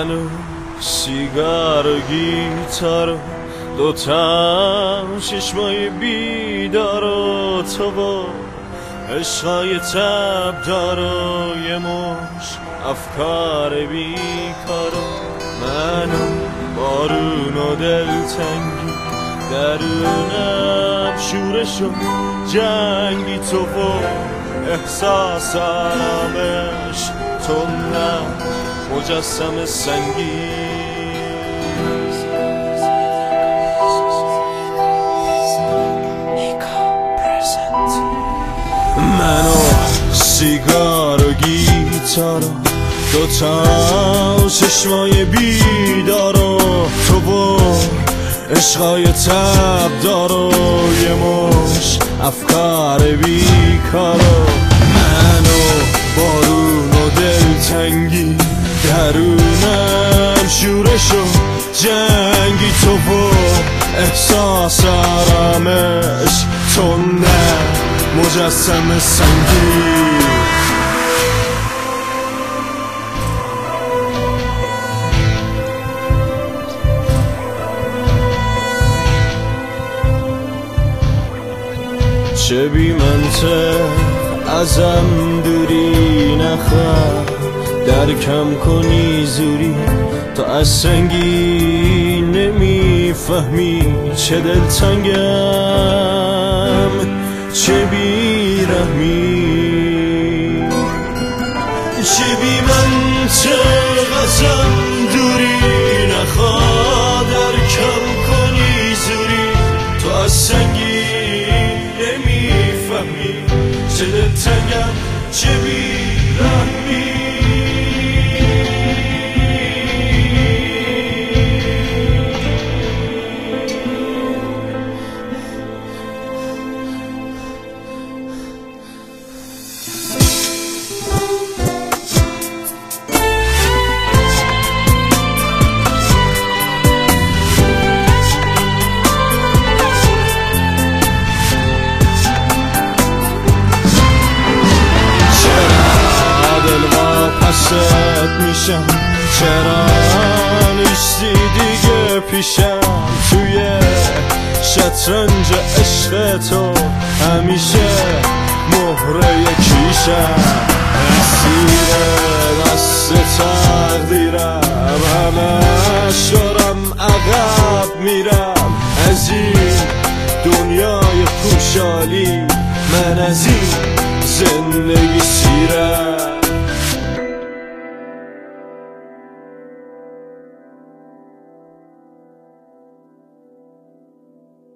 من و سیگار و گیتار و دوتم چشمای بیدار و تو و عشقای تبدار و یه مش افکار بیکار و من و بارون و دلتنگی درونم شورش و جنگی تو و احساس آرامش تو نه مجسم سنگی من و سیگار و گیتار و دوتا چشمای بیدار و تو و عشقای تبدار و یه مش افکار بیکار و من و بارون و دلتنگی درونم شورش و جنگی تو و احساس آرامش تو نه مجسم سنگی چه بی منطق ازم دوری نخواه درکم کنی زوری تو از سنگی نمیفهمی چه دلتنگم چه بی رحمی چه بی منطق ازم دوری نخواه درکم کنی زوری تو از سنگی چه دلتنگم چه بی‌رحمی میشم چرا نیستی دیگه پیشم توی شطرنج عشق تو همیشه مهره کیشم اسیر دست تقدیرم همش دارم عقب میرم از این دنیای خوشحالی من از این زندگی سیرم